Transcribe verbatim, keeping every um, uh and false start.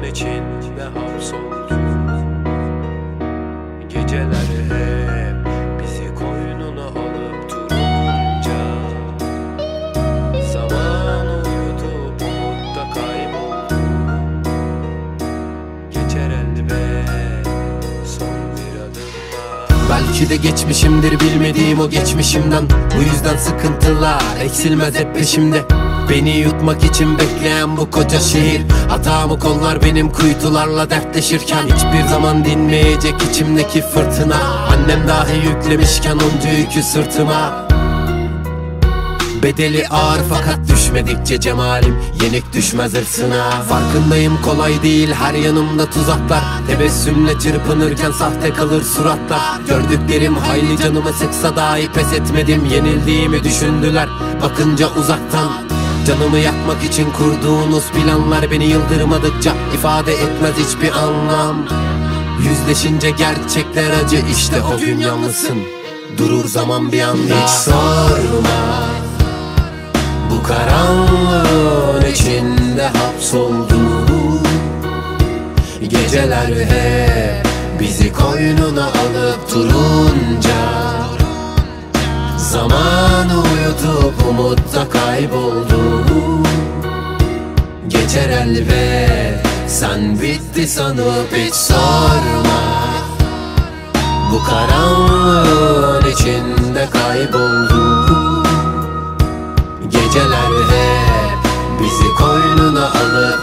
içinde hapsoldum. Geceleri hep bizi koynuna alıp durunca, zaman uyutup umutta kayboldu. Geçer elbet son bir adım var. Belki de geçmişimdir bilmediğim o geçmişimden. Bu yüzden sıkıntılar eksilmez hep peşimde. Beni yutmak için bekleyen bu koca şehir. Hatamı kollar benim kuytularla dertleşirken. Hiçbir zaman dinmeyecek içimdeki fırtına. Annem dahi yüklemişken onca yükü sırtıma. Bedeli ağır fakat düşmedikçe cemalim yenik düşmez hırsına. Farkındayım kolay değil her yanımda tuzaklar. Tebessümle çırpınırken sahte kalır suratlar. Gördüklerim hayli canımı sıksa dahi pes etmedim. Yenildiğimi düşündüler bakınca uzaktan. Canımı yakmak için kurduğunuz planlar beni yıldırmadıkça ifade etmez hiçbir anlam. Yüzleşince gerçekler acı, işte o gün yalnızsın, durur zaman bir anda. Hiç sorma, bu karanlığın içinde hapsoldum. Geceler hep bizi koynuna alıp durunca, zamanı uyutup umutta kayboldum. Geçer elbet sen bitti sanıp hiç sorma. Bu karanlığın içinde kayboldum. Geceler hep bizi koynuna alıp